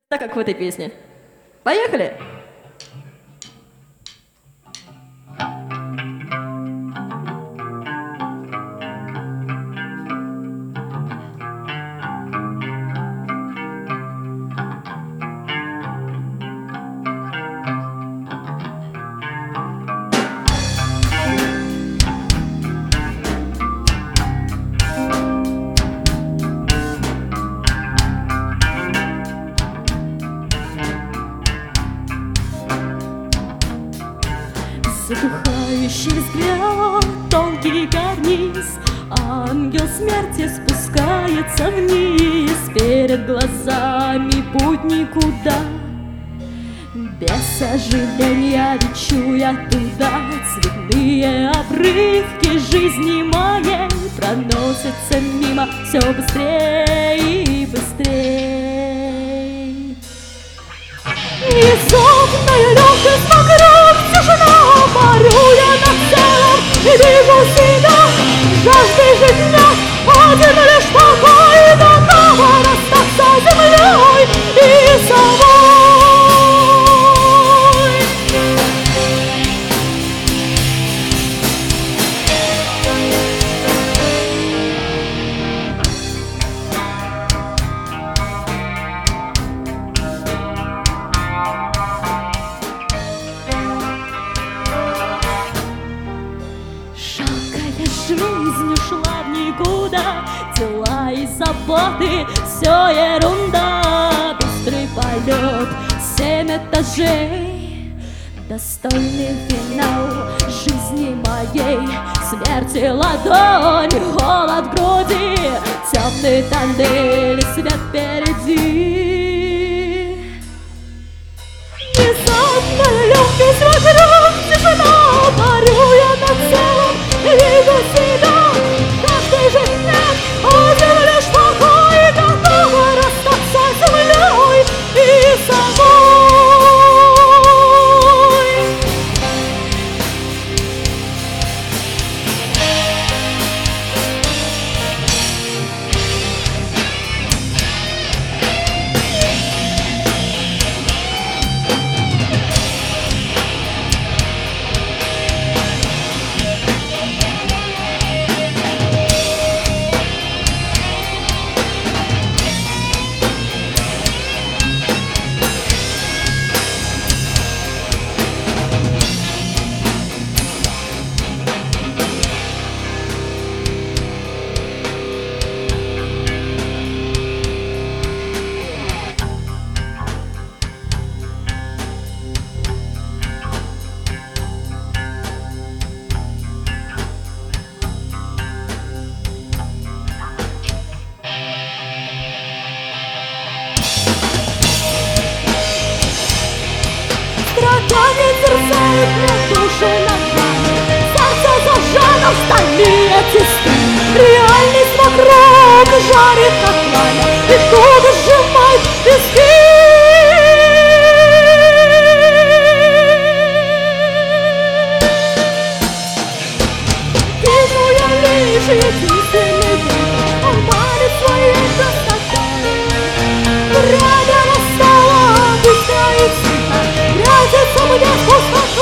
Так как в этой песне. Поехали! Затухающий взгляд, тонкий карниз, ангел смерти спускается вниз. Перед глазами путь никуда, без сожаления лечу я туда. Цветные обрывки жизни моей проносятся мимо все быстрее и быстрее. Внезапная легкость вокруг, тишина, парю я над целым и вижу себя жаждой жить дня. Один лишь покой, готова расстаться с землей и собой. Жизнь ушла в никуда, дела и заботы, все ерунда. Быстрый полет, 7 этажей, достойный финал жизни моей. Смерти ладонь, холод в груди, темный тоннель, свет впереди. Внезапная легкость вокруг, тишина, парю я над целым и вижу себя жаждой жить нет. Один лишь покой, готова расстаться с землей и собой. Страдания терзают мне души ногами, сердце зажжено в стали эти стены. Реальность вокруг жарит, как пламя, и туго сжимает виски. Вижу я лишь единственный день, он манит своей красотой. Время настало, быстро и тихо грязится мне в пустоту.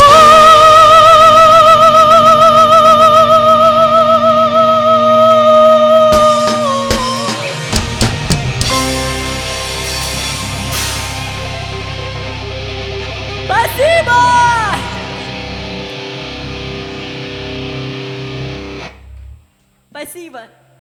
Спасибо! Спасибо!